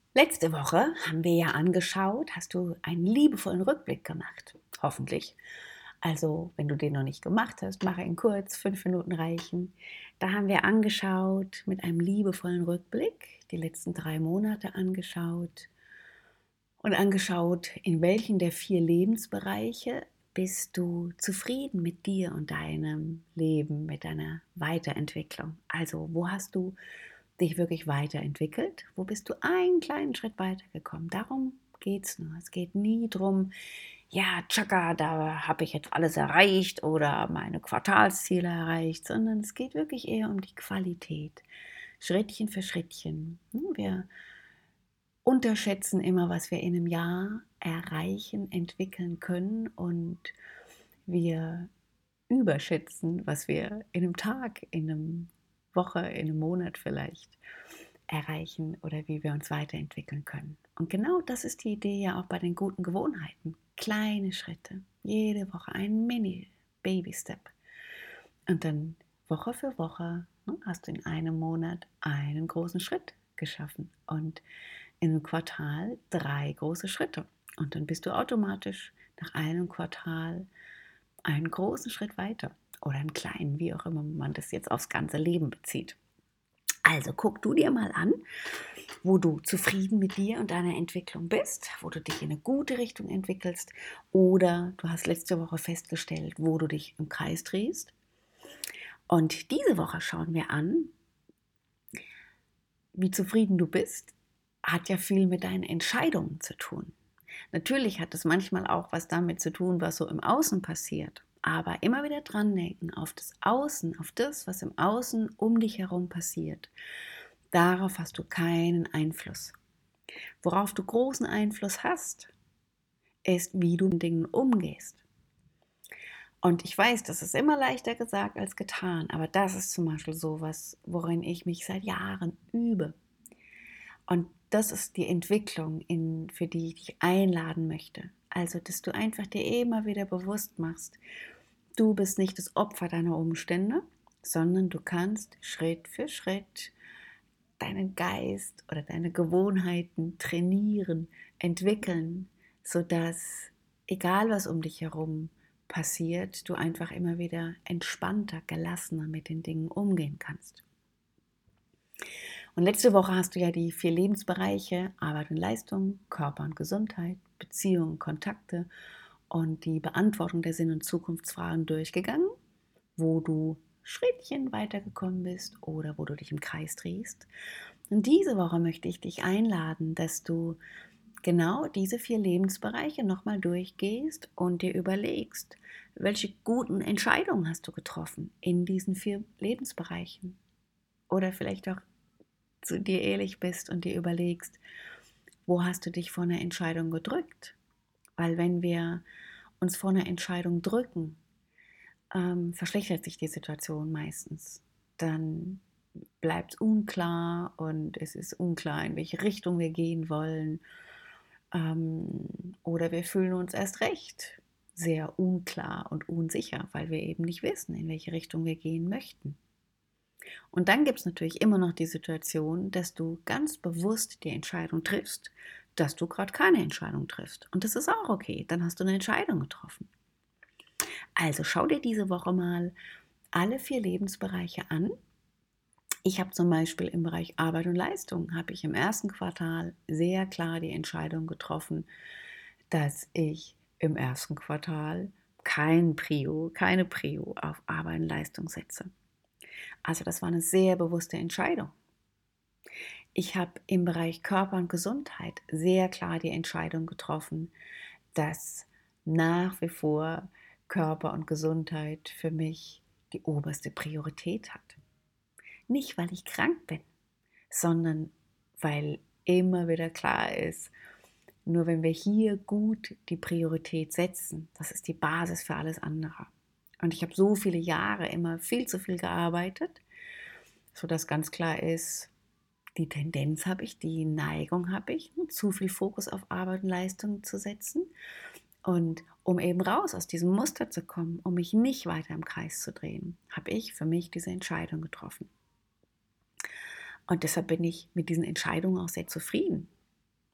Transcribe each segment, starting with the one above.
Letzte Woche haben wir ja angeschaut, hast du einen liebevollen Rückblick gemacht, hoffentlich. Also, wenn du den noch nicht gemacht hast, mache ihn kurz, 5 Minuten reichen. Da haben wir angeschaut, mit einem liebevollen Rückblick, die letzten 3 Monate angeschaut und angeschaut, in welchen der 4 Lebensbereiche bist du zufrieden mit dir und deinem Leben, mit deiner Weiterentwicklung. Also, wo hast du dich wirklich weiterentwickelt? Wo bist du einen kleinen Schritt weitergekommen? Darum geht es nur. Es geht nie darum, ja, tschakka, da habe ich jetzt alles erreicht oder meine Quartalsziele erreicht, sondern es geht wirklich eher um die Qualität. Schrittchen für Schrittchen. Wir unterschätzen immer, was wir in einem Jahr erreichen, entwickeln können, und wir überschätzen, was wir in einem Tag, in einer Woche, in einem Monat vielleicht erreichen oder wie wir uns weiterentwickeln können. Und genau das ist die Idee ja auch bei den guten Gewohnheiten. Kleine Schritte, jede Woche ein Mini-Baby-Step. Und dann Woche für Woche hast du in einem Monat einen großen Schritt geschaffen und in einem Quartal 3 große Schritte. Und dann bist du automatisch nach einem Quartal einen großen Schritt weiter oder einen kleinen, wie auch immer man das jetzt aufs ganze Leben bezieht. Also guck du dir mal an, wo du zufrieden mit dir und deiner Entwicklung bist, wo du dich in eine gute Richtung entwickelst, oder du hast letzte Woche festgestellt, wo du dich im Kreis drehst. Und diese Woche schauen wir an, wie zufrieden du bist, hat ja viel mit deinen Entscheidungen zu tun. Natürlich hat es manchmal auch was damit zu tun, was so im Außen passiert. Aber immer wieder dran denken auf das Außen, auf das, was im Außen um dich herum passiert. Darauf hast du keinen Einfluss. Worauf du großen Einfluss hast, ist, wie du mit Dingen umgehst. Und ich weiß, das ist immer leichter gesagt als getan, aber das ist zum Beispiel sowas, worin ich mich seit Jahren übe. Und das ist die Entwicklung, für die ich dich einladen möchte. Also, dass du einfach dir immer wieder bewusst machst, du bist nicht das Opfer deiner Umstände, sondern du kannst Schritt für Schritt deinen Geist oder deine Gewohnheiten trainieren, entwickeln, sodass, egal was um dich herum passiert, du einfach immer wieder entspannter, gelassener mit den Dingen umgehen kannst. Und letzte Woche hast du ja die 4 Lebensbereiche Arbeit und Leistung, Körper und Gesundheit, Beziehungen, Kontakte und die Beantwortung der Sinn- und Zukunftsfragen durchgegangen, wo du Schrittchen weitergekommen bist oder wo du dich im Kreis drehst. Und diese Woche möchte ich dich einladen, dass du genau diese 4 Lebensbereiche nochmal durchgehst und dir überlegst, welche guten Entscheidungen hast du getroffen in diesen 4 Lebensbereichen. Oder vielleicht auch zu dir ehrlich bist und dir überlegst, wo hast du dich vor einer Entscheidung gedrückt? Weil wenn wir uns vor einer Entscheidung drücken, verschlechtert sich die Situation meistens. Dann bleibt es unklar und es ist unklar, in welche Richtung wir gehen wollen. Oder wir fühlen uns erst recht sehr unklar und unsicher, weil wir eben nicht wissen, in welche Richtung wir gehen möchten. Und dann gibt es natürlich immer noch die Situation, dass du ganz bewusst die Entscheidung triffst, dass du gerade keine Entscheidung triffst. Und das ist auch okay, dann hast du eine Entscheidung getroffen. Also schau dir diese Woche mal alle 4 Lebensbereiche an. Ich habe zum Beispiel im Bereich Arbeit und Leistung, habe ich im ersten Quartal sehr klar die Entscheidung getroffen, dass ich im ersten Quartal keine Prio auf Arbeit und Leistung setze. Also das war eine sehr bewusste Entscheidung. Ich habe im Bereich Körper und Gesundheit sehr klar die Entscheidung getroffen, dass nach wie vor Körper und Gesundheit für mich die oberste Priorität hat. Nicht, weil ich krank bin, sondern weil immer wieder klar ist, nur wenn wir hier gut die Priorität setzen, das ist die Basis für alles andere. Und ich habe so viele Jahre immer viel zu viel gearbeitet, sodass ganz klar ist, die Tendenz habe ich, die Neigung habe ich, zu viel Fokus auf Arbeit und Leistung zu setzen. Und um eben raus aus diesem Muster zu kommen, um mich nicht weiter im Kreis zu drehen, habe ich für mich diese Entscheidung getroffen. Und deshalb bin ich mit diesen Entscheidungen auch sehr zufrieden.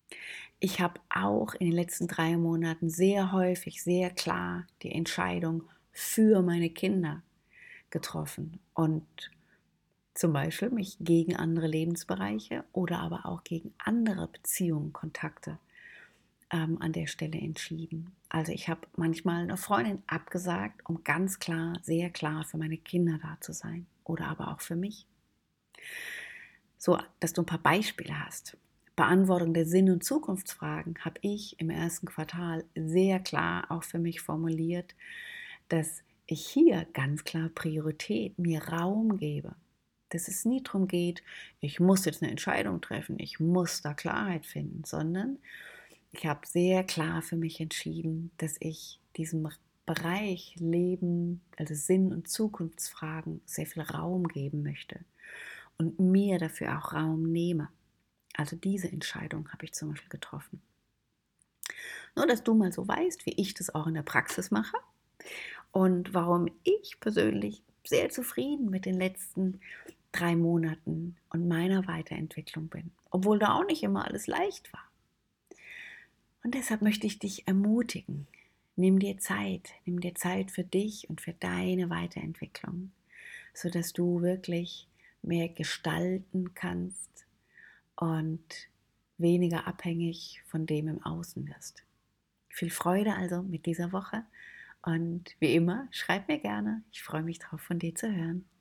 Ich habe auch in den letzten 3 Monaten sehr häufig, sehr klar die Entscheidung für meine Kinder getroffen und zum Beispiel mich gegen andere Lebensbereiche oder aber auch gegen andere Beziehungen, Kontakte an der Stelle entschieden. Also ich habe manchmal einer Freundin abgesagt, um ganz klar, sehr klar für meine Kinder da zu sein oder aber auch für mich. So, dass du ein paar Beispiele hast. Beantwortung der Sinn- und Zukunftsfragen habe ich im ersten Quartal sehr klar auch für mich formuliert, dass ich hier ganz klar Priorität, mir Raum gebe. Dass es nie darum geht, ich muss jetzt eine Entscheidung treffen, ich muss da Klarheit finden, sondern ich habe sehr klar für mich entschieden, dass ich diesem Bereich Leben, also Sinn- und Zukunftsfragen, sehr viel Raum geben möchte und mir dafür auch Raum nehme. Also diese Entscheidung habe ich zum Beispiel getroffen. Nur, dass du mal so weißt, wie ich das auch in der Praxis mache und warum ich persönlich sehr zufrieden mit den letzten 3 Monaten und meiner Weiterentwicklung bin, obwohl da auch nicht immer alles leicht war. Und deshalb möchte ich dich ermutigen, nimm dir Zeit für dich und für deine Weiterentwicklung, sodass du wirklich mehr gestalten kannst und weniger abhängig von dem im Außen wirst. Viel Freude also mit dieser Woche und wie immer, schreib mir gerne. Ich freue mich drauf, von dir zu hören.